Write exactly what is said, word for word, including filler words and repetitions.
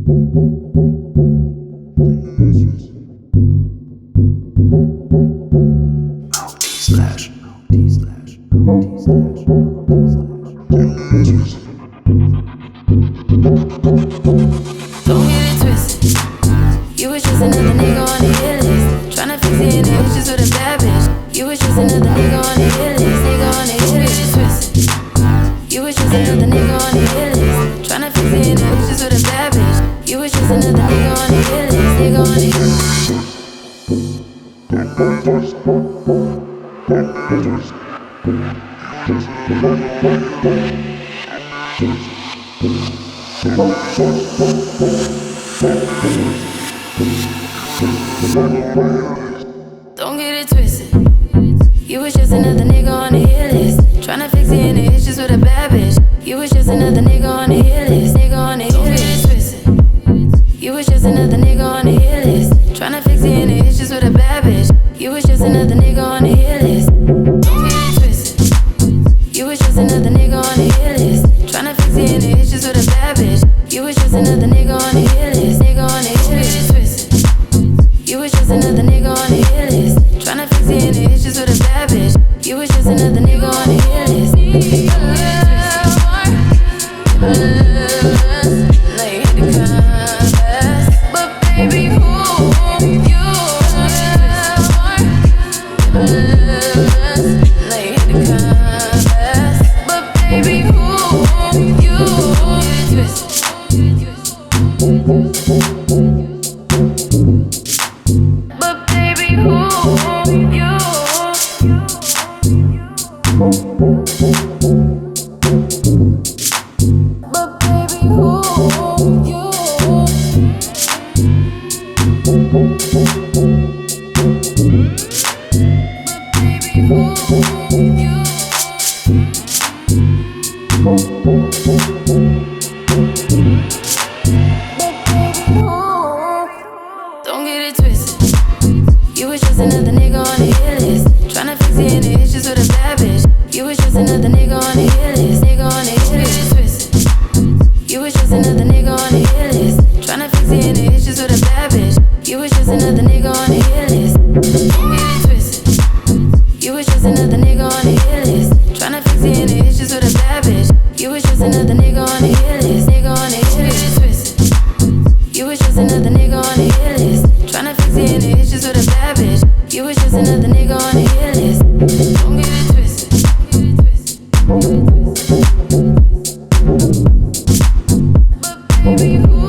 Slash, T slash, T slash, T slash. Don't get it twisted. You was just another nigga on the hit list. Tryna fix it in the issues with a bad bitch. You was just another nigga on the hit list. Nigga on the hit list. Twisted. You was just another nigga on the hit list. Tryna fix it in the issues with a bad bitch. You was just another nigga on the hit list. Nigga on the hit list. Don't get it twisted. You was just another nigga on the hit list. Tryna fix it in the issues with a bad bitch. You was just another nigga on the hit list. Nigga on the hit list. Twisted. You was just another nigga on the hit list. Tryna fix it in the issues with a bad bitch. You was just another nigga on the hit list. Don't get it twisted. You was just another nigga on the hit list. Tryna fix it in the issues with a bad bitch. You was just another nigga on the hit list. Nigga on the hit list. Twisted. You was just another nigga on the hit list. Tryna fix it in the issues with a bad bitch. You was just another nigga on the hit list. Like you hit the compass, but baby, who you? Like you hit the compass, but baby, who you? Twist. But baby, who you? But baby, who you? Don't get it twisted. You was just another nigga on the hit list. Tryna fix it in the issues with a bad bitch. You was just another nigga on the hit list. Nigga on the hit list. Twisted. You was just another nigga on the hit list. Tryna fix it in the issues with a bad bitch. You was just another nigga on the hit list. Don't get it twisted. You was just another nigga on the hit list. Tryna fix it in the issues with a bad bitch. You was just another nigga on the hit list. Nigga on the hit list. Twisted. You was just another nigga on the hit list. Tryna fix it in the issues with a bad bitch. You was just another nigga on the hit list. Don't get it twisted. But baby, who